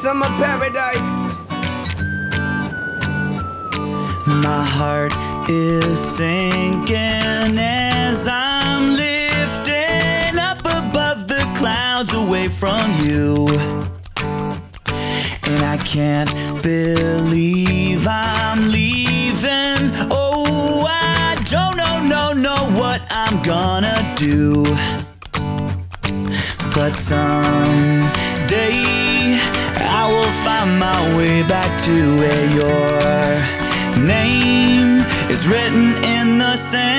summer paradise. My heart is sinking as I'm lifting up above the clouds away from you. And I can't believe I'm leaving. Oh, I don't know what I'm gonna do. But someday I will find my way back to where your name is written in the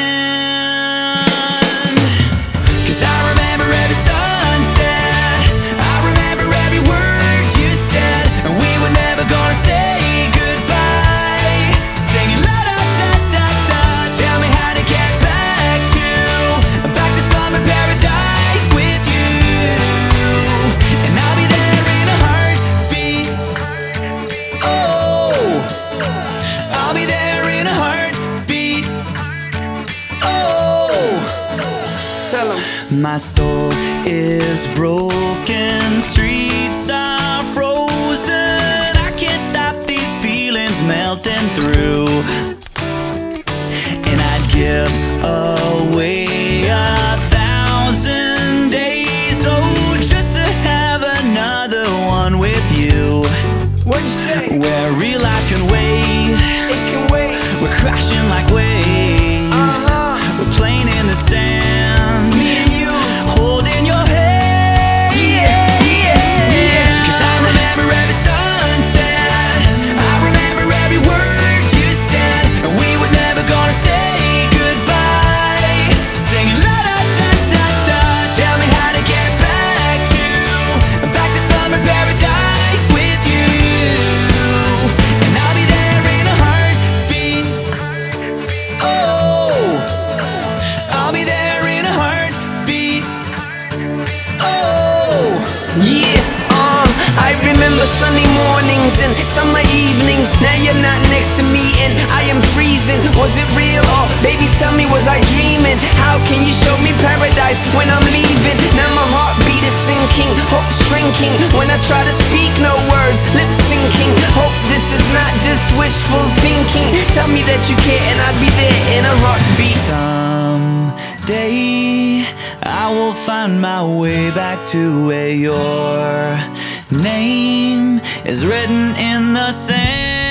sand. 'Cause I remember every sunset, I remember every word you said, and we were never gonna say goodbye. Singing la da da da da, tell me how to get back to summer paradise with you. And I'll be there in a heartbeat. Oh, I'll be there in a heartbeat. Oh, Tell 'em. my soul is broken, streets are frozen. I can't stop these feelings melting through. And I'd give away 1,000 days, oh, just to have another one with you. What'd you say? Where real life can wait, It can wait. we're crashing like waves. We're playing in the sand, Me and you. holding your hand. Yeah. 'Cause I remember every sunset, I remember every word you said, and we were never gonna say goodbye. Singing la da da da da, tell me how to get back to summer paradise with you. And I'll be there in a heartbeat. Oh, I'll be there in a heartbeat. Oh, Yeah, I remember sunny mornings and summer evenings. Now you're not next to me and I am freezing. Was it real or baby tell me, was I dreaming? How can you show me paradise when I'm leaving? Now my heartbeat is sinking, hope shrinking. When I try to speak, no words, lip syncing. Hope this is not just wishful thinking. Tell me that you care and I'll be there in a heartbeat. someday I will find my way back to where your name is written in the sand.